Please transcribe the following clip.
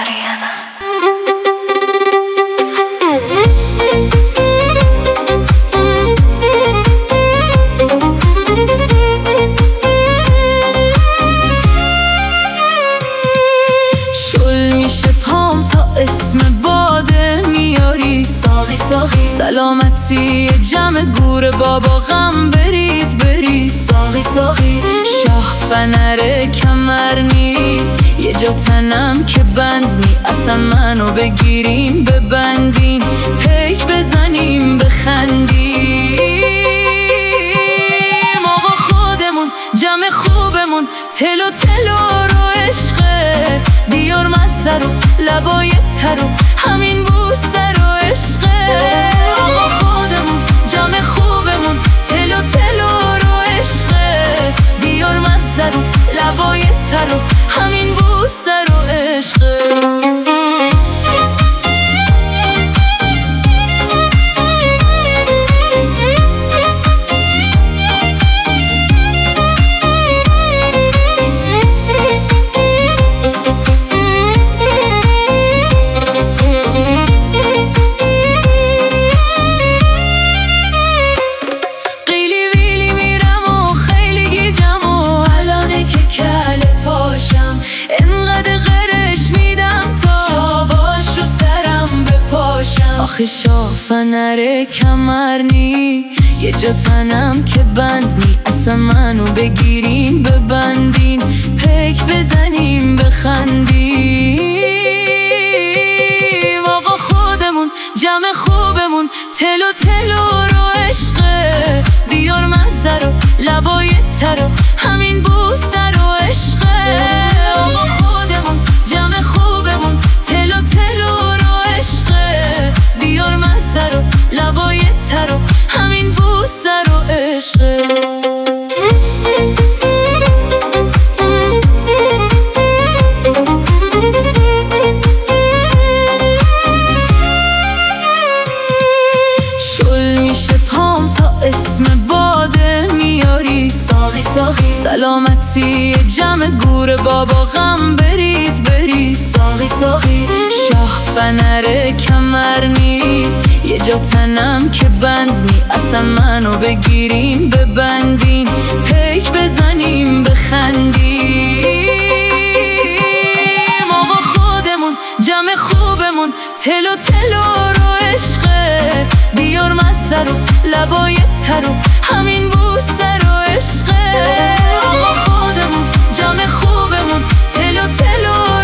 آریانا. شل میشه پام تا اسم باده میاری ساقی ساقی، سلامتی جمع گور بابا غم بریز بریز ساقی ساقی. شاه فنر کمرنی یه جا تنم که بند نی، اصلا منو بگیرین ببندین پیک بزنیم بخندیم. آقا خودمون جمع خوبمون تلو تلو رو عشقه، بیار مزه رو لبای ترو همین بوسه رو عشقه. آقا خودمون جمع خوبمون تلو تلو رو عشقه، بیار مزه رو لبای ترو همین بوسه رو عشقه. آخه شافنر کمرنی یه جا تنم که بند نی، اصلا منو بگیرین ببندین پیک بزنیم بخندیم. آقا خودمون جمع خوبمون تلو تلو رو عشقه، بیار مزه رو لبای ترو همین بوسه رو عشقه. آقا خودمون جمع خوبمون تلو تلو رو عشقه، بیار مزه رو لبای ترو همین بوسه رو عشقه. شل میشه پام تا اسم باده میاری ساقی ساقی، سلامتی جمع گور بابا غم بریز بریز ساقی ساقی. شاه فنر کمرنی یه جا تنم که بند نی، اصلا منو بگیرین ببندین پیک بزنیم بخندیم. آقا خودمون جمع خوبمون تلو تلو رو عشقه، بیار مزه رو لبای ترو همین بوسه رو عشقه. آقا خودمون جمع خوبمون تلو تلو